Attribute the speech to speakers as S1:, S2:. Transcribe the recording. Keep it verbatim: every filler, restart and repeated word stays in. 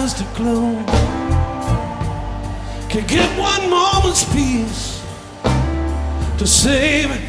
S1: eyes to close, can get one moment's peace to save it.